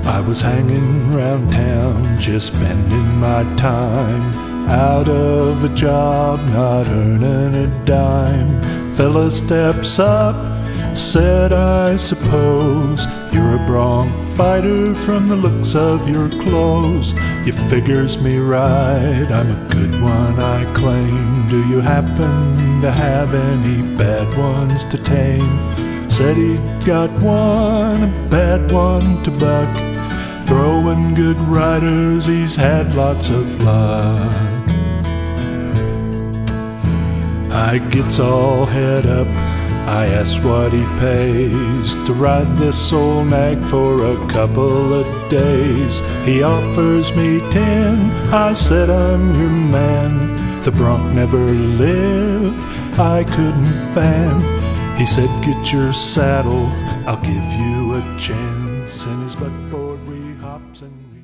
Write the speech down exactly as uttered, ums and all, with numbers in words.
I was hanging round town, just spending my time, out of a job, not earning a dime. Fella steps up, said, I suppose you're a bronc fighter from the looks of your clothes. You figures me right, I'm a good one, I claim. Do you happen to have any bad ones to tame? Said he'd got one, a bad one to buck. Throwing good riders, he's had lots of luck. I gets all head up, I ask what he pays to ride this old nag for a couple of days. He offers me ten, I said I'm your man. The bronc never lived, I couldn't fan. He said get your saddle, I'll give you a chance. In his buckboard we hops and we